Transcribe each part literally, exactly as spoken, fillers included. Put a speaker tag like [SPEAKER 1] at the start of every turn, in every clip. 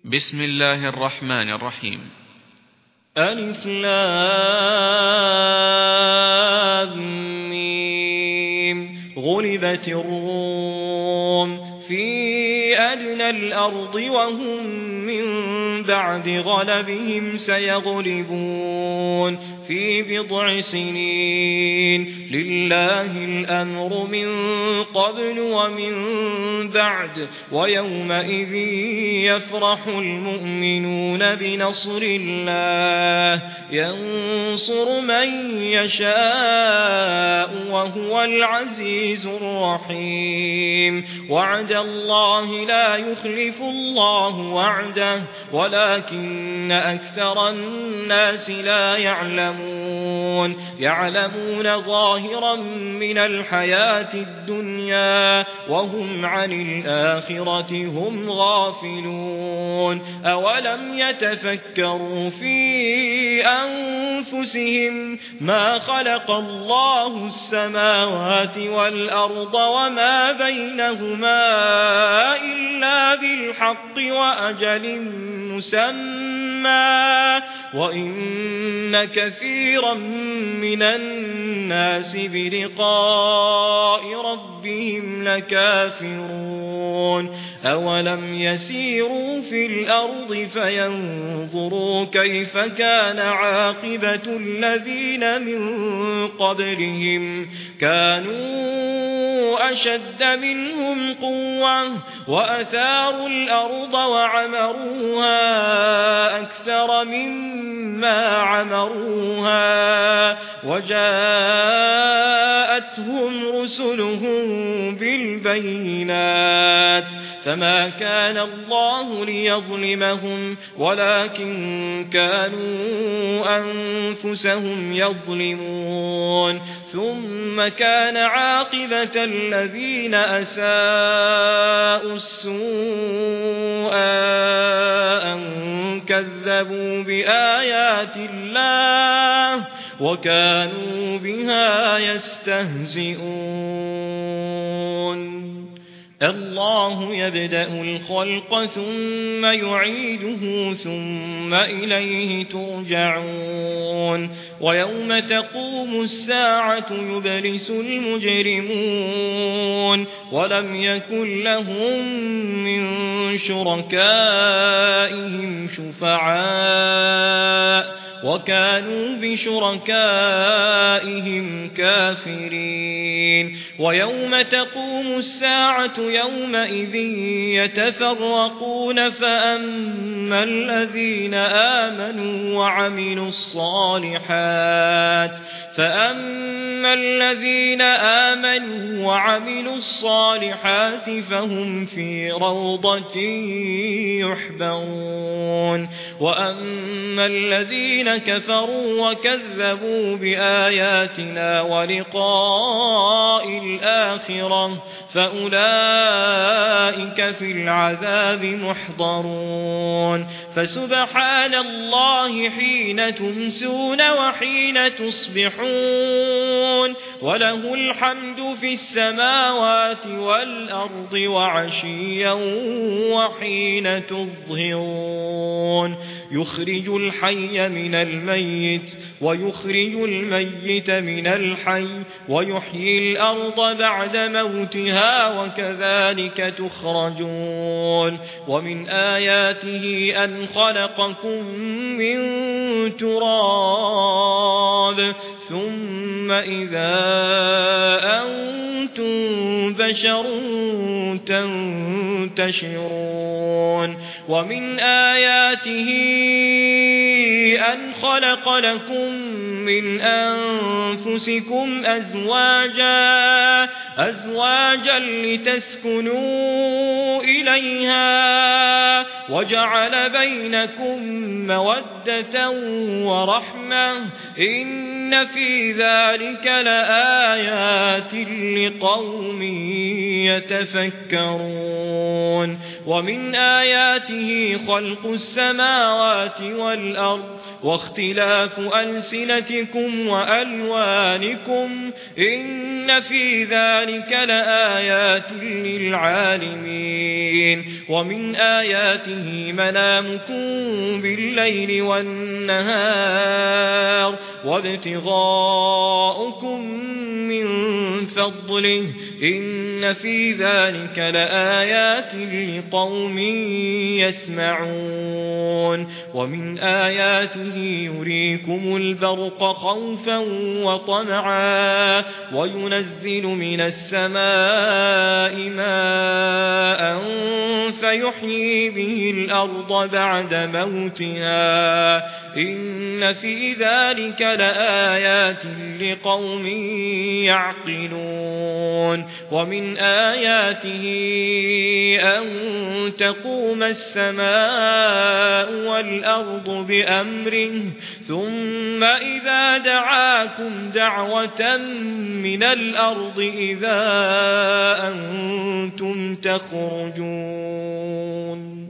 [SPEAKER 1] بسم الله الرحمن الرحيم.
[SPEAKER 2] ألف لام ميم. غلبت الروم في أدنى الأرض وهم من بعد غلبهم سيغلبون في بضع سنين لله الأمر من قبل ومن بعد ويومئذ يفرح المؤمنون بنصر الله ينصر من يشاء وهو العزيز الرحيم. وعد الله لا يخلف الله وعده ولكن أكثر الناس لا يعلمون يعلمون ظاهرا من الحياة الدنيا وهم عن الآخرة هم غافلون. أولم يتفكروا في أنفسهم ما خلق الله السماوات والأرض وما بينهما إلا بالحق وأجل مسمى وإن كثيرا من الناس بلقاء ربهم لكافرون. أولم يسيروا في الأرض فينظروا كيف كان عاقبة الذين من قبلهم كانوا أشد منهم قوة وأثاروا الأرض وعمروها أكثر مما عمروها وجاءتهم رسلهم بالبينات فما كان الله ليظلمهم ولكن كانوا أنفسهم يظلمون. ثم كان عاقبة الذين أساءوا السوء أن كذبوا بآيات الله وكانوا بها يستهزئون. الله يبدأ الخلق ثم يعيده ثم إليه ترجعون. ويوم تقوم الساعة يبلس المجرمون ولم يكن لهم من شركائهم شفعاء وكانوا بشركائهم كافرين. ويوم تقوم الساعة يومئذ يتفرقون فأما الذين آمنوا وعملوا الصالحات فأما الذين آمنوا وعملوا الصالحات فهم في روضة يحبرون. وأما الذين كفروا وكذبوا بآياتنا ولقاء الآخرة فأولئك في العذاب محضرون. فسبحان الله حين تمسون وحين تصبحون وله الحمد في السماوات والأرض وعشيا وحين تظهرون. يخرج الحي من الميت ويخرج الميت من الحي ويحيي الأرض بعد موتها وكذلك تخرجون. ومن آياته أن خلقكم من تراب ثم إذا أنتم بشر تنتشرون. ومن آياته أن خلق لكم من أنفسكم أزواجا أزواجا لتسكنوا إليها وجعل بينكم مودة ورحمة إن إن في ذلك لآيات لقوم يتفكرون ومن آياته خلق السماوات والأرض واختلاف ألسنتكم وألوانكم إن في ذلك لآيات للعالمين ومن آياته منامكم بالليل والنهار وابتغاؤكم من فضله إن في ذلك لآيات لقوم يسمعون ومن آياته يريكم البرق خوفا وطمعا وينزل من السماء ماء فيحيي به الأرض بعد موتها إن في ذلك لآيات لقوم يعقلون ومن آياته أن تقوم السماء والأرض بأمره ثم إذا دعاكم دعوة من الأرض إذا أنتم تخرجون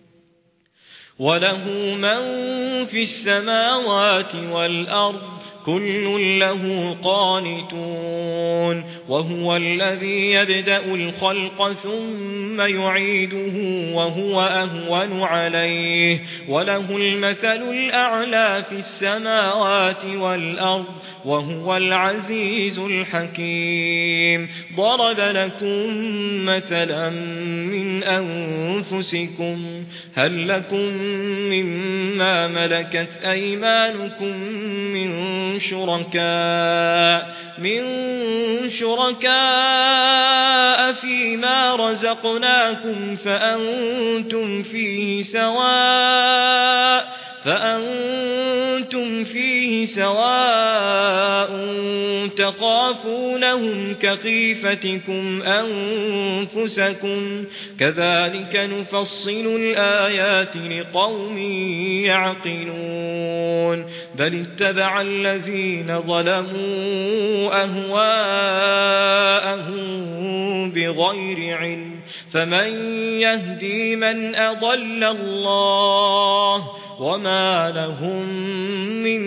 [SPEAKER 2] وله من في السماوات والأرض كل له قانتون وهو الذي يبدأ الخلق ثم يعيده وهو أهون عليه وله المثل الأعلى في السماوات والأرض وهو العزيز الحكيم ضرب لكم مثلا من أنفسكم هل لكم مما ملكت أيمانكم من شركاء من شركاء فيما رزقناكم فأنتم فيه سواء فأنتم فيه سواء تخافونهم كخيفتكم أنفسكم كذلك نفصل الآيات لقوم يعقلون بل اتبع الذين ظلموا أهواءهم بغير علم فمن يهدي من أضل الله وما لهم من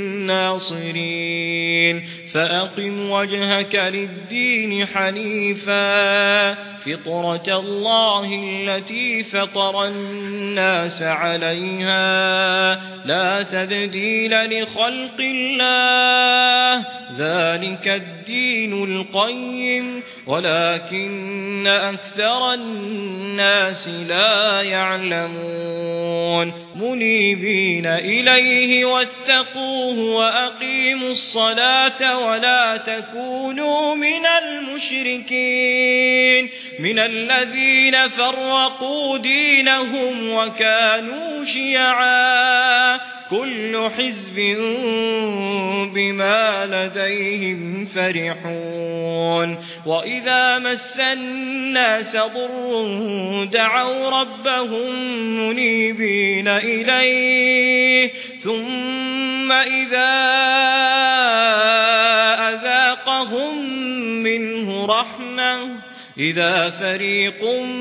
[SPEAKER 2] ناصرين فأقم وجهك للدين حنيفا فطرة الله التي فطر الناس عليها لا تبديل لخلق الله ذلك الدين القيم ولكن أكثر الناس لا يعلمون منيبين إليه واتقوه وأقيموا الصلاة ولا تكونوا من المشركين من الذين فرقوا دينهم وكانوا شيعا كل حزب بما لديهم فرحون وإذا مس الناس ضر دعوا ربهم منيبين إليه ثم إذا أذاقهم منه رحمة إذا فريق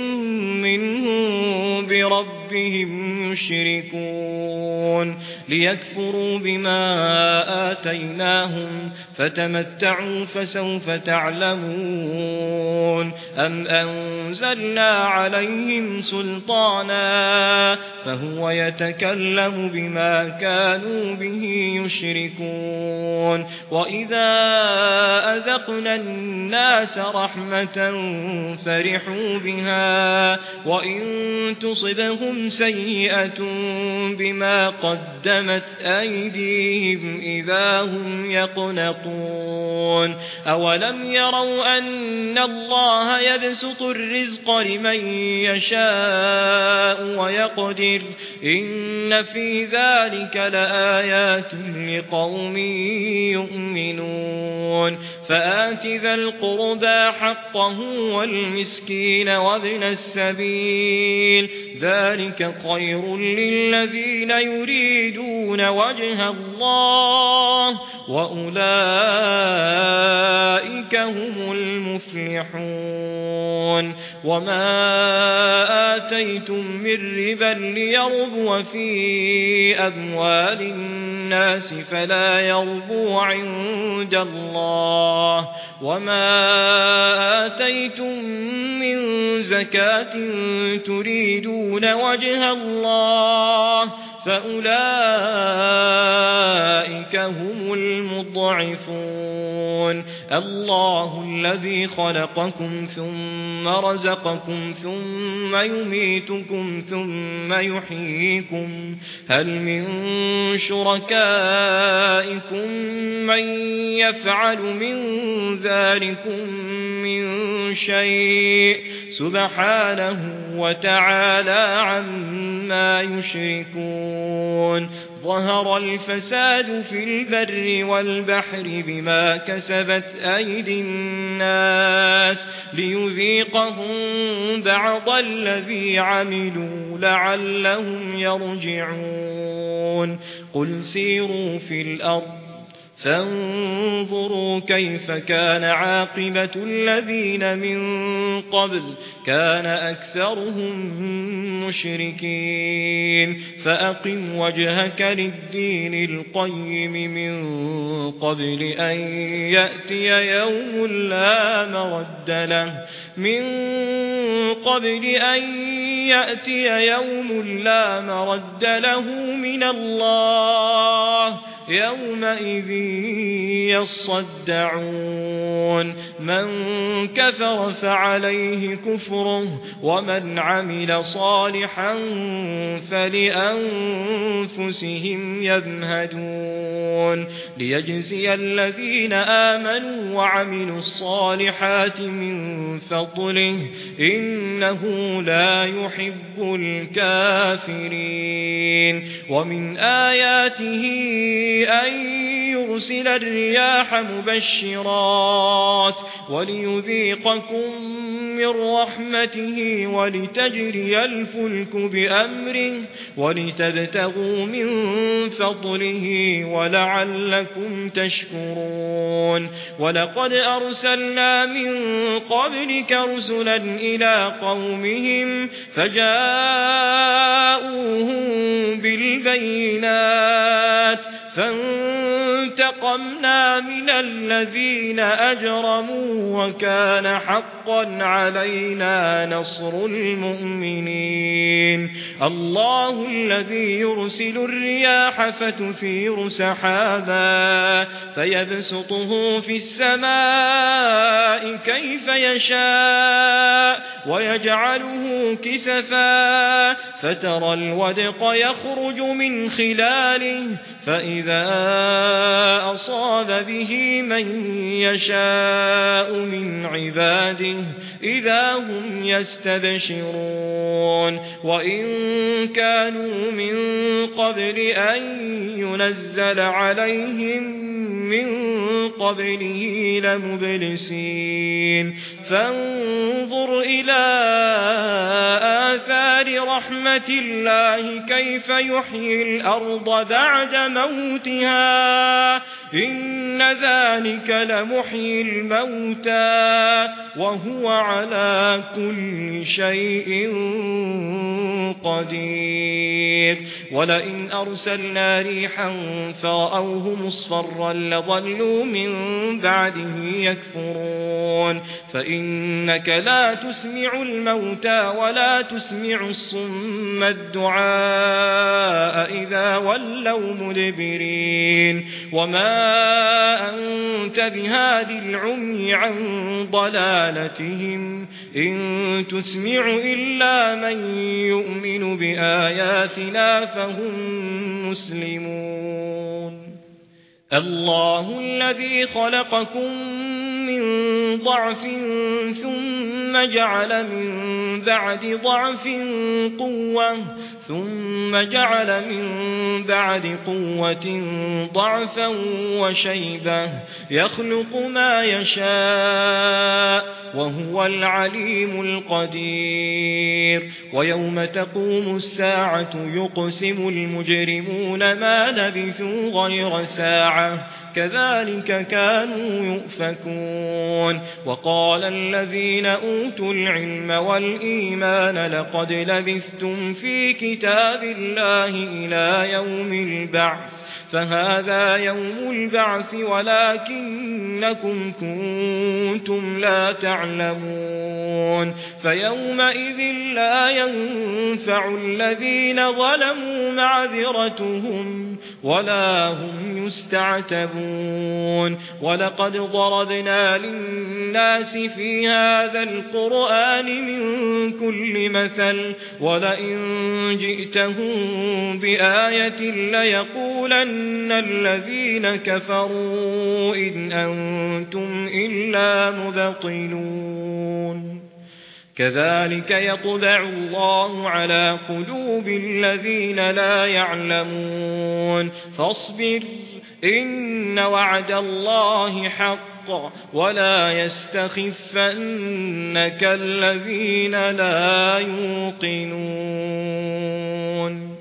[SPEAKER 2] منهم بربهم يشركون ليكفروا بما آتيناهم فتمتعوا فسوف تعلمون أم أنزلنا عليهم سلطانا فهو يتكلم بما كانوا به يشركون وإذا أذقنا الناس رحمة فرحوا بها وإن تصبهم سيئة بما قدمت أيديهم إذا هم يقنطون أولم يروا أن الله يبسط الرزق لمن يشاء ويقدر إن في ذلك لآيات لقوم يؤمنون فآت ذا القربى حقه والمسكين وابن السبيل ذلك خير للذين يريدون وجه الله وأولئك هم المفلحون وما آتيتم من ربا ليربو في أموال الناس فلا يربو عند الله وما آتيتم من زكاة تريدون وجه الله فأولئك هم المضعفون الله الذي خلقكم ثم رزقكم ثم يميتكم ثم يحييكم هل من شركائكم من يفعل من ذلكم من شيء سبحانه وتعالى عما يشركون ظهر الفساد في البر والبحر بما كسبت أيدي الناس ليذيقهم بعض الذي عملوا لعلهم يرجعون قل سيروا في الأرض فانظروا كيف كان عاقبة الذين من قبل كان أكثرهم مشركين فأقم وجهك للدين القيم من قبل أن يأتي يوم لا مرد له من قبل أن يأتي يوم لا مرد له من الله يومئذ يصدعون من كفر فعليه كفره ومن عمل صالحا فلأنفسهم يمهدون ليجزي الذين آمنوا وعملوا الصالحات من فضله إنه لا يحب الكافرين ومن آياته أن يرسل الرياح مبشرات وليذيقكم من رحمته ولتجري الفلك بأمره ولتبتغوا من فضله ولعلكم تشكرون ولقد أرسلنا من قبلك رسلا إلى قومهم فجاءوهم بالبينات فانتقمنا من الذين أجرموا وكان حقا علينا نصر المؤمنين الله الذي يرسل الرياح فتثير سحابا فيبسطه في السماء كيف يشاء ويجعله كسفا فترى الودق يخرج من خلاله فإذا أصاب به من يشاء من عباده إذا هم يستبشرون وإن كانوا من قبل أن ينزل عليهم من قبله لمبلسين فانظر إلى آثار رحمة الله كيف يحيي الأرض بعد موتها إن ذلك لمحيي الموتى وهو على كل شيء قدير ولئن أرسلنا ريحا فرأوه مصفرا لظلوا من بعده يكفرون فإنك لا تسمع الموتى ولا تسمع الصم الدعاء إذا ولوا مدبرين وما أنت بهاد العمي عن ضلالتهم إن تسمع إلا من يؤمن بآياتنا فهم مسلمون الله الذي خلقكم من ضعف ثم جعل من بعد ضعف قوة ثم جعل من بعد قوة ضعفا وشيبة يخلق ما يشاء وهو العليم القدير ويوم تقوم الساعة يقسم المجرمون ما لبثوا غير ساعة كذلك كانوا يؤفكون وقال الذين أوتوا العلم والإيمان لقد لبثتم في كتاب الله إلى يوم البعث فهذا يوم البعث ولكنكم كنتم لا تعلمون فيومئذ لا ينفع الذين ظلموا معذرتهم ولا هم يستعتبون ولقد ضربنا للناس في هذا القرآن من كل مثل ولئن جئتهم بآية ليقولن الذين كفروا إن أنتم إلا مبطلون كذلك يطبع الله على قلوب الذين لا يعلمون فاصبر إن وعد الله حق ولا يستخفنك الذين لا يوقنون